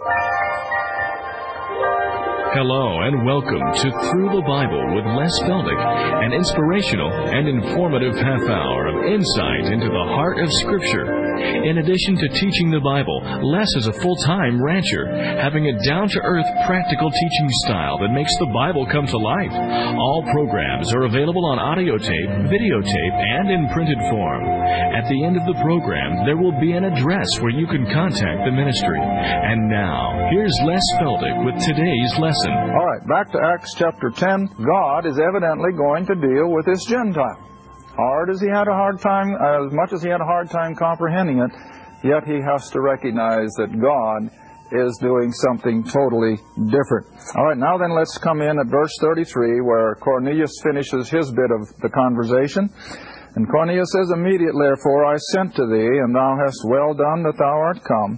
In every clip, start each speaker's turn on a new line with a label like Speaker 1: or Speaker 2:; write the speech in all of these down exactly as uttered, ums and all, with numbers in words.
Speaker 1: Hello and welcome to Through the Bible with Les Feldick, an inspirational and informative half hour of insight into the heart of Scripture. In addition to teaching the Bible, Les is a full-time rancher, having a down-to-earth, practical teaching style that makes the Bible come to life. All programs are available on audio tape, videotape, and in printed form. At the end of the program, there will be an address where you can contact the ministry. And now, here's Les Feldick with today's lesson.
Speaker 2: All right, back to Acts chapter ten. God is evidently going to deal with this Gentile. Hard as he had a hard time, as much as he had a hard time comprehending it, yet he has to recognize that God is doing something totally different. All right, now then let's come in at verse thirty-three, where Cornelius finishes his bit of the conversation. And Cornelius says, "Immediately, therefore, I sent to thee, and thou hast well done that thou art come.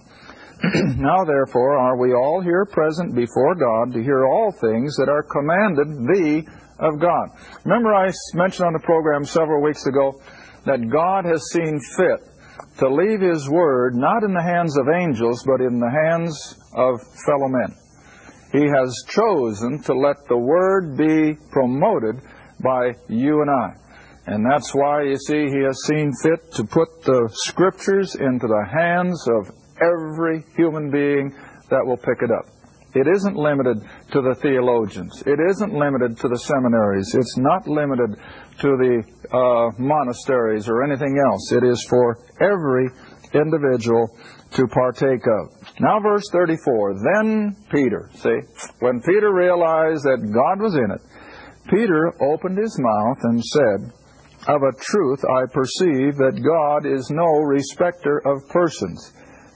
Speaker 2: Now, therefore, are we all here present before God to hear all things that are commanded thee of God." Remember I mentioned on the program several weeks ago that God has seen fit to leave His Word not in the hands of angels, but in the hands of fellow men. He has chosen to let the Word be promoted by you and I. And that's why, you see, He has seen fit to put the Scriptures into the hands of every human being that will pick it up. It isn't limited to the theologians. It isn't limited to the seminaries. It's not limited to the uh, monasteries or anything else. It is for every individual to partake of. Now verse thirty-four, then Peter, see, when Peter realized that God was in it, Peter opened his mouth and said, "Of a truth I perceive that God is no respecter of persons."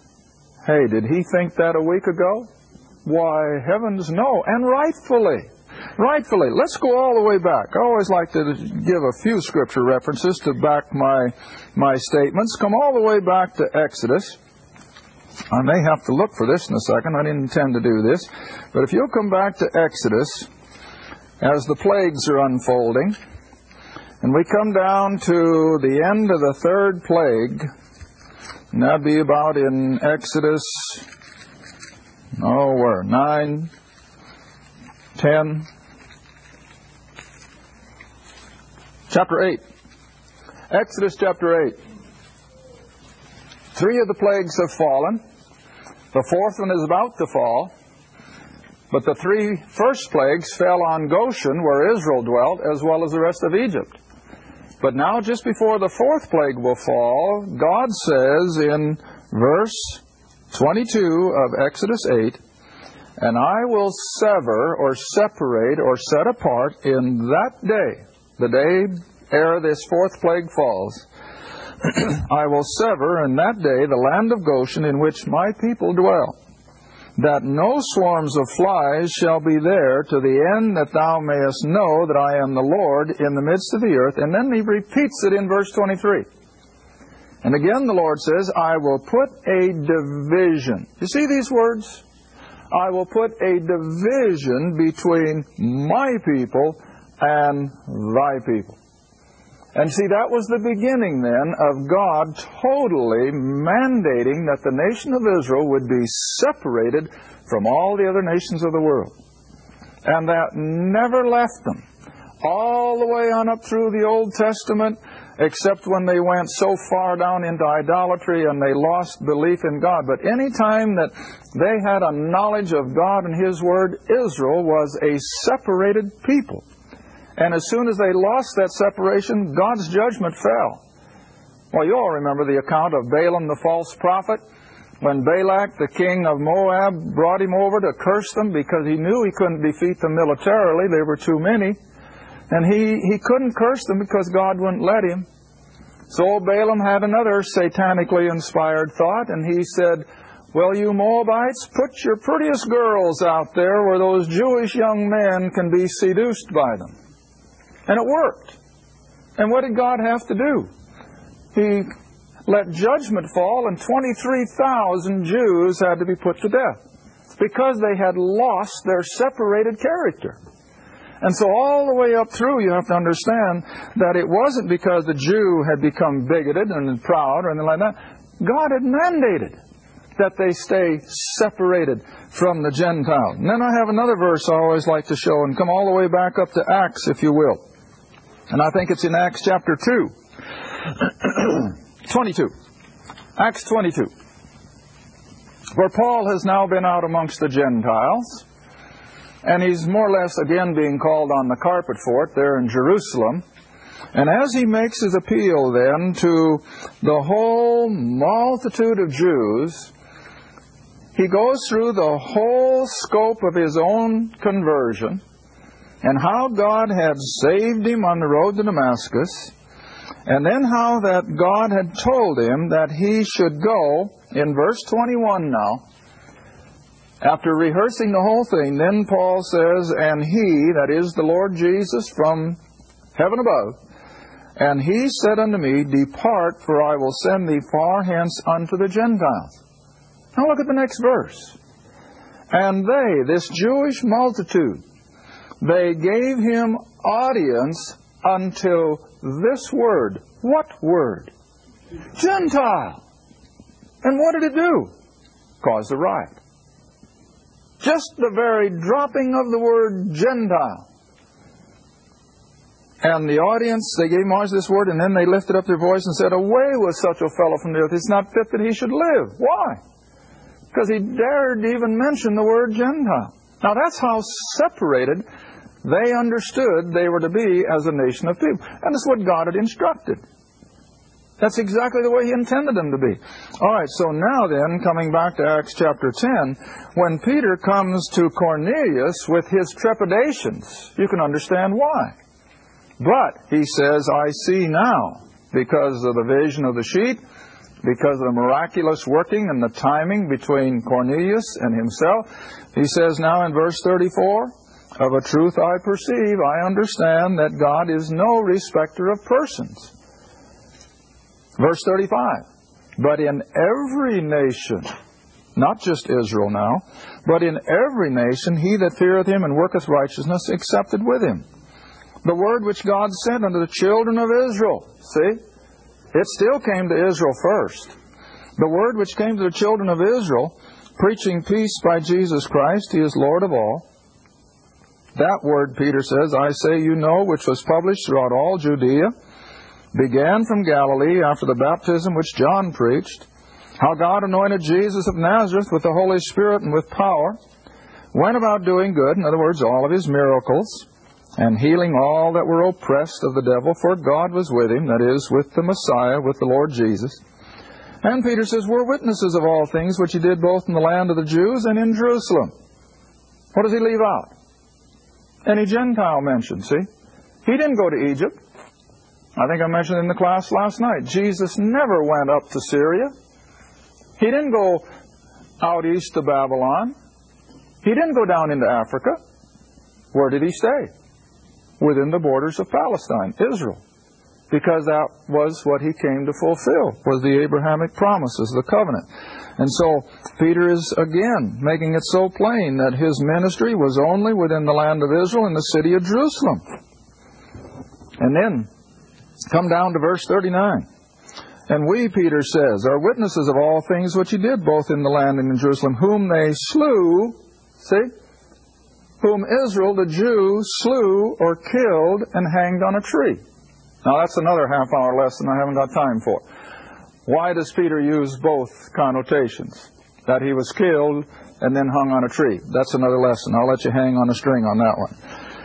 Speaker 2: Hey, did he think that a week ago? Why, heavens no, and rightfully. Rightfully. Let's go all the way back. I always like to give a few scripture references to back my, my statements. Come all the way back to Exodus. I may have to look for this in a second. I didn't intend to do this. But if you'll come back to Exodus, as the plagues are unfolding, and we come down to the end of the third plague, and that'd be about in Exodus, oh, where? nine, ten, chapter eight. Exodus chapter eight. Three of the plagues have fallen. The fourth one is about to fall. But the three first plagues fell on Goshen, where Israel dwelt, as well as the rest of Egypt. But now, just before the fourth plague will fall, God says in verse twenty-two of Exodus eight, "And I will sever or separate or set apart in that day," the day ere this fourth plague falls, "I will sever in that day the land of Goshen in which my people dwell, that no swarms of flies shall be there, to the end that thou mayest know that I am the Lord in the midst of the earth." And then he repeats it in verse twenty-three. And again the Lord says, "I will put a division." You see these words? "I will put a division between my people and thy people." And see, that was the beginning then of God totally mandating that the nation of Israel would be separated from all the other nations of the world. And that never left them. All the way on up through the Old Testament, except when they went so far down into idolatry and they lost belief in God. But any time that they had a knowledge of God and His Word, Israel was a separated people. And as soon as they lost that separation, God's judgment fell. Well, you all remember the account of Balaam the false prophet, when Balak, the king of Moab, brought him over to curse them because he knew he couldn't defeat them militarily. There were too many. And he, he couldn't curse them because God wouldn't let him. So Balaam had another satanically inspired thought, and he said, "Well, you Moabites, put your prettiest girls out there where those Jewish young men can be seduced by them." And it worked. And what did God have to do? He let judgment fall, and twenty-three thousand Jews had to be put to death because they had lost their separated character. And so all the way up through, you have to understand that it wasn't because the Jew had become bigoted and proud or anything like that. God had mandated that they stay separated from the Gentiles. And then I have another verse I always like to show, and come all the way back up to Acts, if you will. And I think it's in Acts chapter two. twenty-two. Acts twenty-two. Where Paul has now been out amongst the Gentiles, and he's more or less again being called on the carpet for it there in Jerusalem. And as he makes his appeal then to the whole multitude of Jews, he goes through the whole scope of his own conversion and how God had saved him on the road to Damascus, and then how that God had told him that he should go, in verse twenty-one now, after rehearsing the whole thing, then Paul says, and he, that is the Lord Jesus from heaven above, and he said unto me, depart, for I will send thee far hence unto the Gentiles. Now look at the next verse. And they, this Jewish multitude, they gave him audience until this word. What word? Gentile. And what did it do? Caused a riot. Just the very dropping of the word Gentile. And the audience, they gave Moses this word, and then they lifted up their voice and said, away with such a fellow from the earth. It's not fit that he should live. Why? Because he dared even mention the word Gentile. Now that's how separated they understood they were to be as a nation of people. And that's what God had instructed. That's exactly the way He intended them to be. All right, so now then, coming back to Acts chapter ten, when Peter comes to Cornelius with his trepidations, you can understand why. But, he says, I see now, because of the vision of the sheet, because of the miraculous working and the timing between Cornelius and himself, he says now in verse thirty-four, of a truth I perceive, I understand that God is no respecter of persons. Verse thirty-five, but in every nation, not just Israel now, but in every nation he that feareth him and worketh righteousness accepted with him. The word which God sent unto the children of Israel. See? It still came to Israel first. The word which came to the children of Israel, preaching peace by Jesus Christ, He is Lord of all. That word, Peter says, I say you know, which was published throughout all Judea, began from Galilee after the baptism which John preached, how God anointed Jesus of Nazareth with the Holy Spirit and with power, went about doing good, in other words, all of His miracles, and healing all that were oppressed of the devil, for God was with Him, that is, with the Messiah, with the Lord Jesus. And Peter says, we're witnesses of all things which He did both in the land of the Jews and in Jerusalem. What does He leave out? Any Gentile mentioned, see? He didn't go to Egypt. I think I mentioned in the class last night, Jesus never went up to Syria. He didn't go out east to Babylon. He didn't go down into Africa. Where did He stay? Within the borders of Palestine, Israel. Because that was what He came to fulfill, was the Abrahamic promises, the covenant. And so Peter is again making it so plain that his ministry was only within the land of Israel in the city of Jerusalem. And then come down to verse thirty-nine. And we, Peter says, are witnesses of all things which He did both in the land and in Jerusalem, whom they slew, see? Whom Israel, the Jew, slew or killed and hanged on a tree. Now that's another half-hour lesson I haven't got time for. Why does Peter use both connotations? That he was killed and then hung on a tree. That's another lesson. I'll let you hang on a string on that one.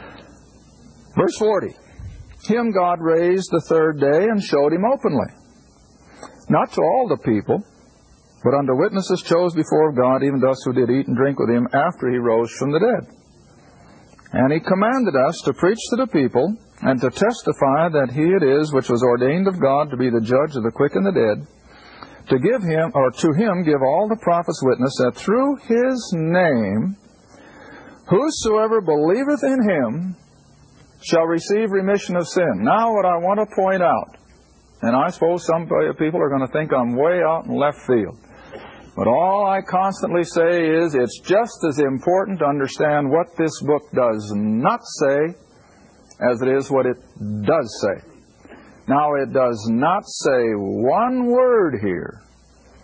Speaker 2: Verse forty. Him God raised the third day and showed Him openly. Not to all the people, but unto witnesses chose before of God, even thus who did eat and drink with Him after He rose from the dead. And He commanded us to preach to the people, and to testify that He it is which was ordained of God to be the judge of the quick and the dead, to give Him, or to Him give all the prophets witness, that through His name whosoever believeth in Him shall receive remission of sin. Now what I want to point out, and I suppose some people are going to think I'm way out in left field, but all I constantly say is it's just as important to understand what this book does not say as it is what it does say. Now, it does not say one word here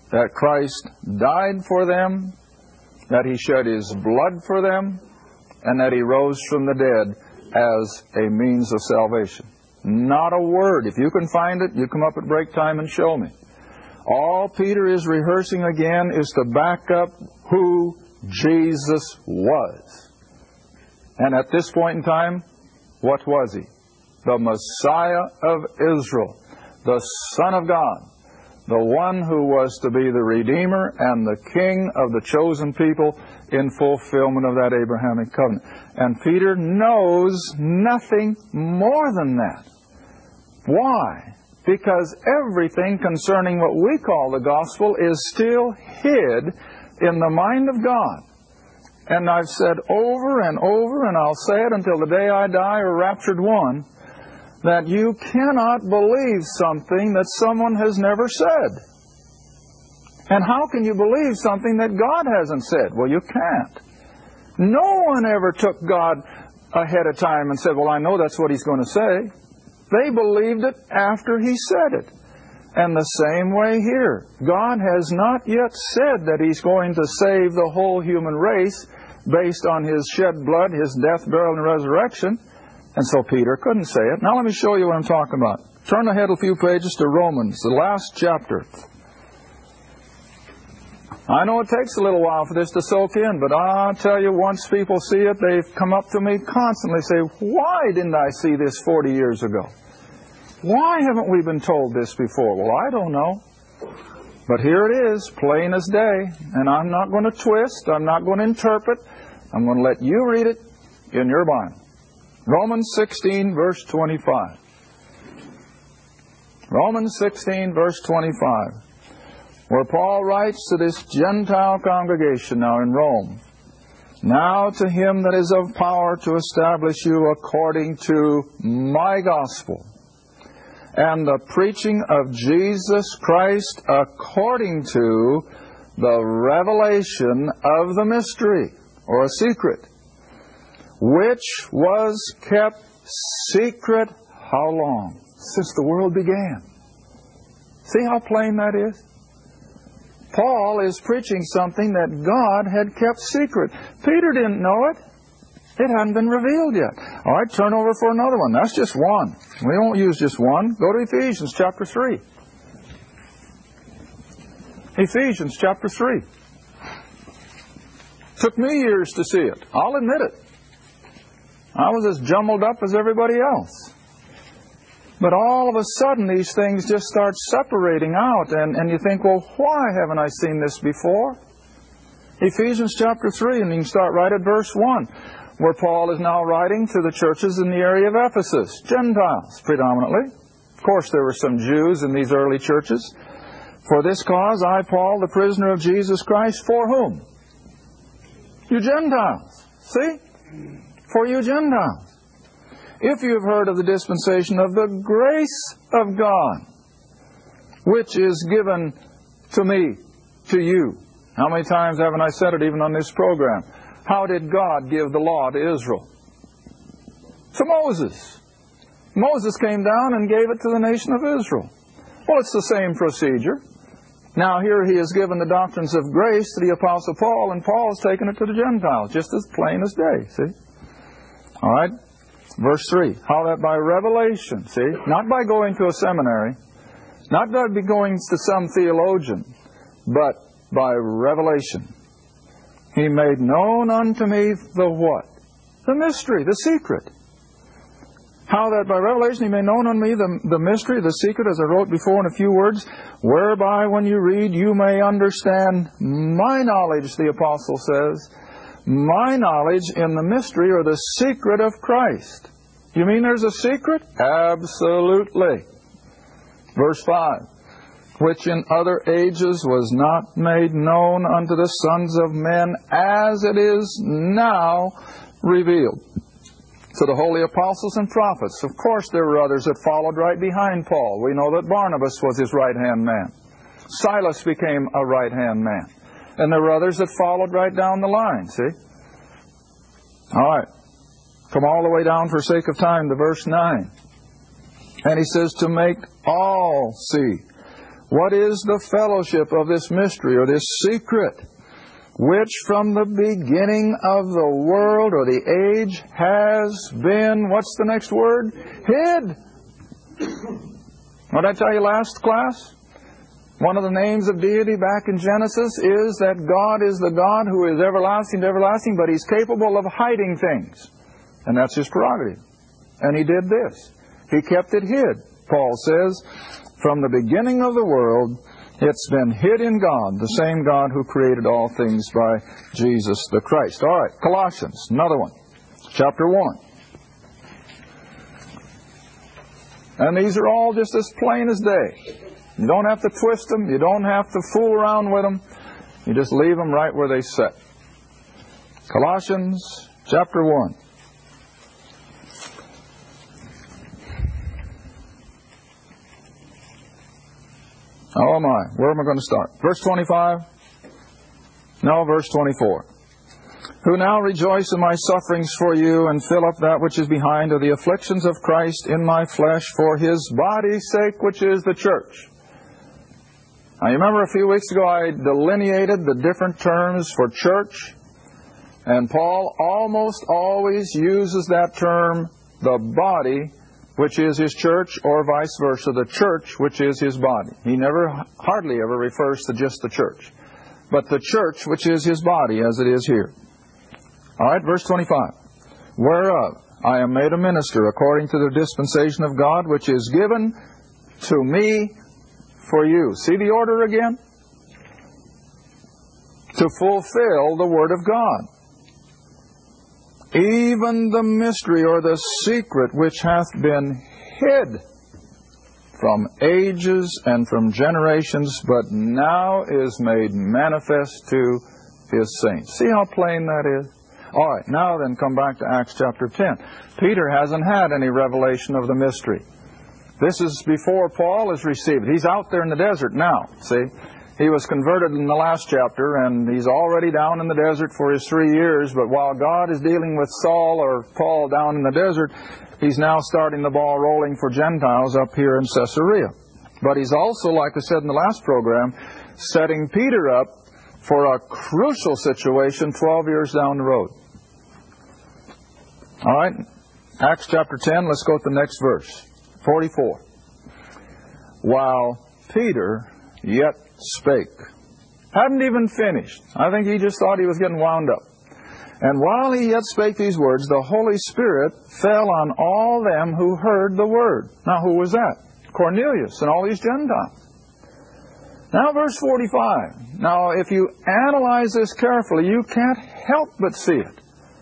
Speaker 2: that Christ died for them, that He shed His blood for them, and that He rose from the dead as a means of salvation. Not a word. If you can find it, you come up at break time and show me. All Peter is rehearsing again is to back up who Jesus was. And at this point in time, what was He? The Messiah of Israel, the Son of God, the one who was to be the Redeemer and the King of the chosen people in fulfillment of that Abrahamic covenant. And Peter knows nothing more than that. Why? Because everything concerning what we call the gospel is still hid in the mind of God. And I've said over and over, and I'll say it until the day I die or raptured one, that you cannot believe something that someone has never said. And how can you believe something that God hasn't said? Well, you can't. No one ever took God ahead of time and said, well, I know that's what He's going to say. They believed it after He said it. And the same way here. God has not yet said that He's going to save the whole human race based on His shed blood, His death, burial, and resurrection. And so Peter couldn't say it. Now let me show you what I'm talking about. Turn ahead a few pages to Romans, the last chapter. I know it takes a little while for this to soak in, but I'll tell you, once people see it, they've come up to me constantly, say, why didn't I see this forty years ago? Why haven't we been told this before? Well, I don't know. But here it is, plain as day. And I'm not going to twist. I'm not going to interpret. I'm going to let you read it in your Bible. Romans sixteen, verse twenty-five. Romans sixteen, verse twenty-five. Where Paul writes to this Gentile congregation now in Rome, now to Him that is of power to establish you according to my gospel, and the preaching of Jesus Christ according to the revelation of the mystery, or a secret, which was kept secret how long? Since the world began. See how plain that is? Paul is preaching something that God had kept secret. Peter didn't know it. It hadn't been revealed yet. All right, turn over for another one. That's just one. We won't use just one. Go to Ephesians chapter three. Ephesians chapter three. Took me years to see it. I'll admit it. I was as jumbled up as everybody else. But all of a sudden, these things just start separating out, and, and you think, well, why haven't I seen this before? Ephesians chapter three, and you can start right at verse one, where Paul is now writing to the churches in the area of Ephesus, Gentiles predominantly. Of course, there were some Jews in these early churches. For this cause, I, Paul, the prisoner of Jesus Christ, for whom? You Gentiles. See? For you Gentiles. If you have heard of the dispensation of the grace of God, which is given to me, to you. How many times haven't I said it even on this program? How did God give the law to Israel? To Moses. Moses came down and gave it to the nation of Israel. Well, it's the same procedure. Now here he has given the doctrines of grace to the Apostle Paul, and Paul has taken it to the Gentiles, just as plain as day, see? All right? Verse three, how that by revelation, see, not by going to a seminary, not by going to some theologian, but by revelation. He made known unto me the what? The mystery, the secret. How that by revelation he made known unto me the, the mystery, the secret, as I wrote before in a few words, whereby when you read you may understand my knowledge, the apostle says, my knowledge in the mystery or the secret of Christ. You mean there's a secret? Absolutely. Verse five. Which in other ages was not made known unto the sons of men, as it is now revealed to the holy apostles and prophets. Of course there were others that followed right behind Paul. We know that Barnabas was his right-hand man. Silas became a right-hand man. And there were others that followed right down the line, see? All right. Come all the way down for sake of time to verse nine. And he says, to make all see What is the fellowship of this mystery or this secret, which from the beginning of the world or the age has been, what's the next word? Hid. What did I tell you last class? One of the names of deity back in Genesis is that God is the God who is everlasting to everlasting, but He's capable of hiding things. And that's His prerogative. And He did this. He kept it hid. Paul says, from the beginning of the world, it's been hid in God, the same God who created all things by Jesus the Christ. All right, Colossians, another one, chapter one. And these are all just as plain as day. You don't have to twist them. You don't have to fool around with them. You just leave them right where they sit. Colossians, chapter one. Oh my, where am I going to start? Verse twenty-five? No, verse twenty-four. Who now rejoice in my sufferings for you, and fill up that which is behind of the afflictions of Christ in my flesh for His body's sake, which is the church. Now you remember a few weeks ago I delineated the different terms for church, and Paul almost always uses that term, the body, which is his church, or vice versa, the church, which is his body. He never, hardly ever refers to just the church, but the church, which is his body, as it is here. All right, verse twenty-five. Whereof I am made a minister according to the dispensation of God, which is given to me for you. See the order again? To fulfill the Word of God. Even the mystery or the secret which hath been hid from ages and from generations, but now is made manifest to His saints. See how plain that is? All right, now then come back to Acts chapter ten. Peter hasn't had any revelation of the mystery. This is before Paul has received it. He's out there in the desert now, see? He was converted in the last chapter, and he's already down in the desert for his three years. But while God is dealing with Saul or Paul down in the desert, he's now starting the ball rolling for Gentiles up here in Caesarea. But he's also, like I said in the last program, setting Peter up for a crucial situation twelve years down the road. All right, Acts chapter ten, let's go to the next verse, forty-four. While Peter yet spake. Hadn't even finished. I think he just thought he was getting wound up. And while he yet spake these words, the Holy Spirit fell on all them who heard the word. Now, who was that? Cornelius and all these Gentiles. Now, verse forty-five. Now, if you analyze this carefully, you can't help but see it.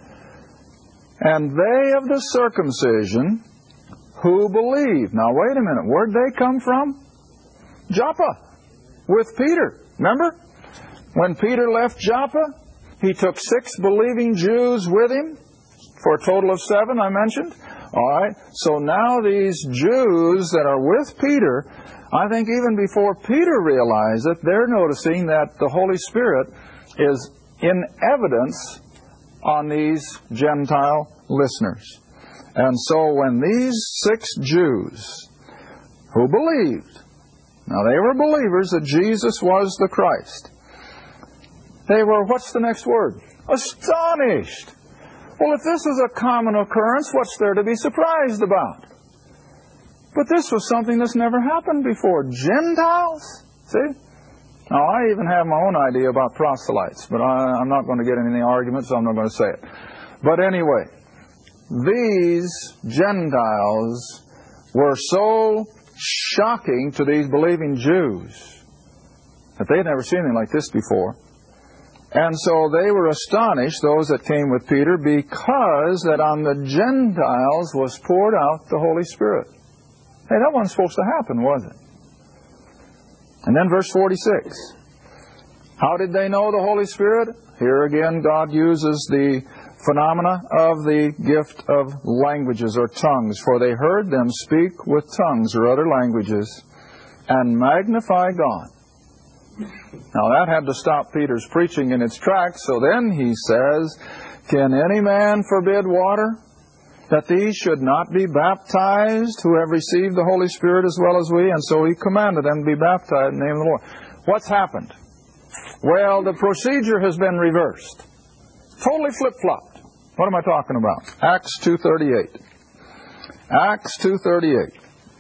Speaker 2: And they of the circumcision who believe. Now, wait a minute. Where'd they come from? Joppa. With Peter. Remember? When Peter left Joppa, he took six believing Jews with him, for a total of seven, I mentioned. All right. So now these Jews that are with Peter, I think even before Peter realized it, they're noticing that the Holy Spirit is in evidence on these Gentile listeners. And so when these six Jews who believed, now they were believers that Jesus was the Christ, they were, what's the next word? Astonished. Well, if this is a common occurrence, what's there to be surprised about? But this was something that's never happened before. Gentiles? See? Now, I even have my own idea about proselytes, but I, I'm not going to get into any argument, so I'm not going to say it. But anyway, these Gentiles were so shocking to these believing Jews that they had never seen anything like this before. And so they were astonished, those that came with Peter, because that on the Gentiles was poured out the Holy Spirit. Hey, that wasn't supposed to happen, was it? And then verse forty-six. How did they know the Holy Spirit? Here again, God uses the phenomena of the gift of languages or tongues. For they heard them speak with tongues or other languages and magnify God. Now that had to stop Peter's preaching in its tracks. So then he says, can any man forbid water? that these should not be baptized, who have received the Holy Spirit as well as we. And so he commanded them to be baptized in the name of the Lord. What's happened? Well, the procedure has been reversed. Totally flip-flopped. What am I talking about? Acts two thirty-eight. Acts two thirty-eight.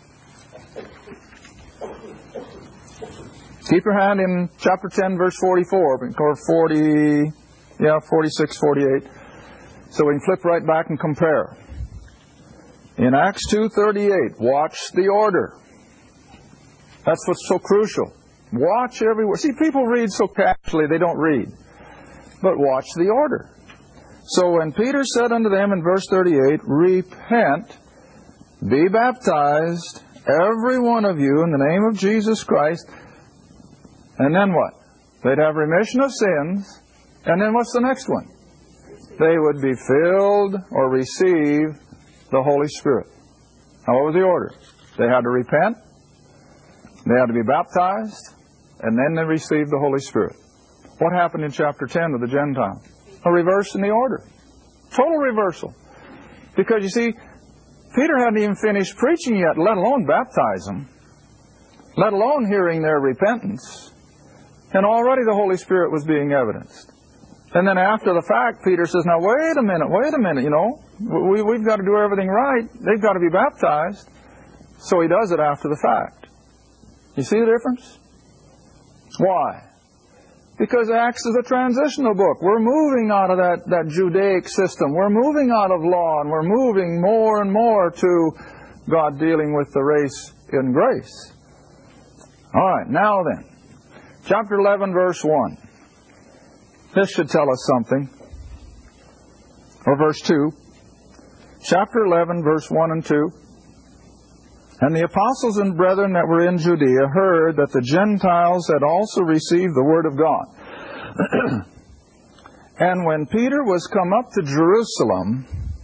Speaker 2: Keep your hand in chapter ten, verse forty-four, or forty, yeah, forty-six, forty-eight. So we can flip right back and compare. In Acts two thirty-eight, watch the order. That's what's so crucial. Watch every word. See, people read so casually, they don't read. But watch the order. So when Peter said unto them in verse thirty-eight, repent, be baptized, every one of you, in the name of Jesus Christ. And then what? They'd have remission of sins. And then what's the next one? They would be filled or receive the Holy Spirit. Now, what was the order? They had to repent, they had to be baptized, and then they received the Holy Spirit. What happened in chapter ten to the Gentiles? A reverse in the order. Total reversal. Because, you see, Peter hadn't even finished preaching yet, let alone baptize them, let alone hearing their repentance. And already the Holy Spirit was being evidenced. And then after the fact, Peter says, now wait a minute, wait a minute, you know. We, we've got to do everything right. They've got to be baptized. So he does it after the fact. You see the difference? Why? Because Acts is a transitional book. We're moving out of that, that Judaic system. We're moving out of law, and we're moving more and more to God dealing with the race in grace. All right, now then. Chapter eleven, verse one. This should tell us something. Or verse two. Chapter eleven, verse one and two. And the apostles and brethren that were in Judea heard that the Gentiles had also received the word of God. And when Peter was come up to Jerusalem,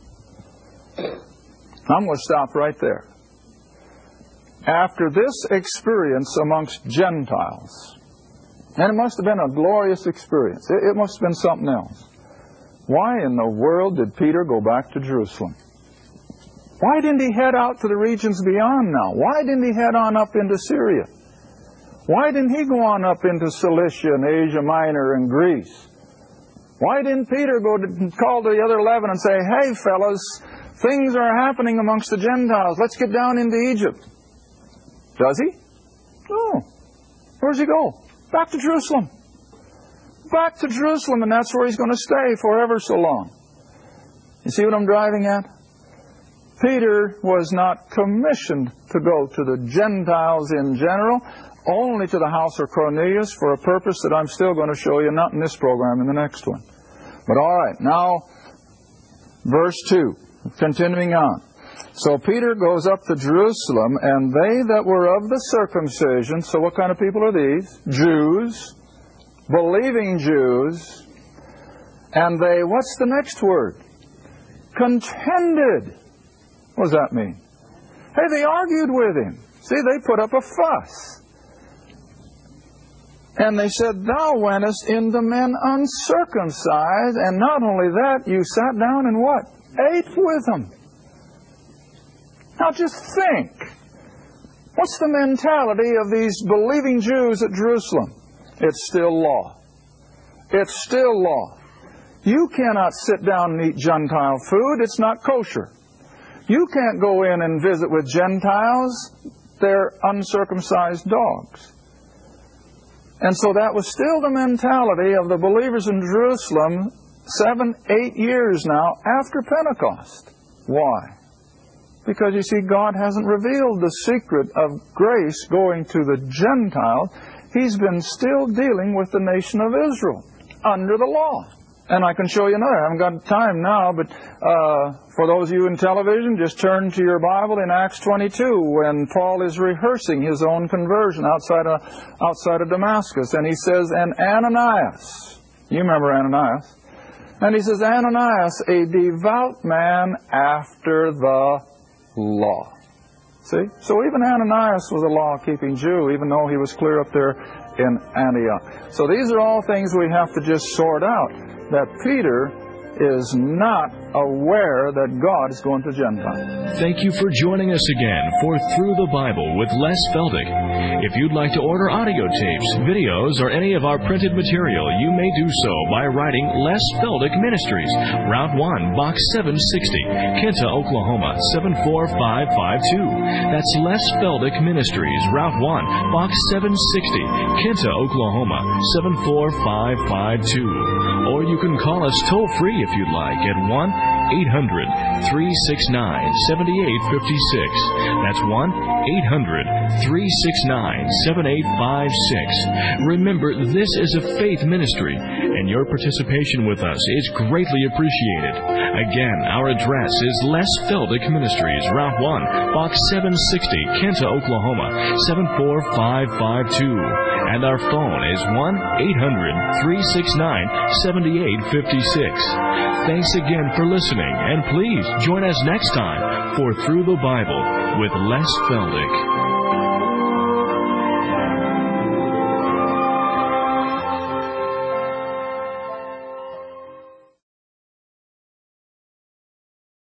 Speaker 2: I'm going to stop right there. After this experience amongst Gentiles, and it must have been a glorious experience. It, it must have been something else. Why in the world did Peter go back to Jerusalem? Why didn't he head out to the regions beyond now? Why didn't he head on up into Syria? Why didn't he go on up into Cilicia and Asia Minor and Greece? Why didn't Peter go to call to the other eleven and say, hey, fellas, things are happening amongst the Gentiles. Let's get down into Egypt. Does he? No. Where does he go? Back to Jerusalem. Back to Jerusalem, and that's where he's going to stay for ever so long. You see what I'm driving at? Peter was not commissioned to go to the Gentiles in general, only to the house of Cornelius for a purpose that I'm still going to show you, not in this program, in the next one. But all right, now, verse two, continuing on. So Peter goes up to Jerusalem, and they that were of the circumcision, so what kind of people are these? Jews, believing Jews, and they, what's the next word? Contended. What does that mean? Hey, they argued with him. See, they put up a fuss. And they said, thou wentest into men uncircumcised, and not only that, you sat down and what? Ate with them. Now just think. What's the mentality of these believing Jews at Jerusalem? It's still law. It's still law. You cannot sit down and eat Gentile food. It's not kosher. You can't go in and visit with Gentiles. They're uncircumcised dogs. And so that was still the mentality of the believers in Jerusalem seven, eight years now after Pentecost. Why? Because, you see, God hasn't revealed the secret of grace going to the Gentiles. He's been still dealing with the nation of Israel under the law. And I can show you another. I haven't got time now, but uh, for those of you in television, just turn to your Bible in Acts twenty-two when Paul is rehearsing his own conversion outside of, outside of Damascus. And he says, and Ananias, you remember Ananias, and he says, Ananias, a devout man after the law. See? So even Ananias was a law-keeping Jew, even though he was clear up there in Antioch. So these are all things we have to just sort out. That Peter is not aware that God is going to Gentiles.
Speaker 1: Thank you for joining us again for Through the Bible with Les Feldick. If you'd like to order audio tapes, videos, or any of our printed material, you may do so by writing Les Feldick Ministries, Route one, Box seven sixty, Kinta, Oklahoma, seven four five five two. That's Les Feldick Ministries, Route one, Box seven sixty, Kinta, Oklahoma, seven four five five two. Or you can call us toll-free if you'd like at one eight hundred, three six nine, seven eight five six. That's one eight hundred, three six nine, seven eight five six. Remember, this is a faith ministry, and your participation with us is greatly appreciated. Again, our address is Les Feldick Ministries, Route one, Box seven sixty, Kinta, Oklahoma, seven four five five two. And our phone is one eight hundred, three six nine, seven eight five six. Thanks again for listening, and please join us next time for Through the Bible with Les Feldick.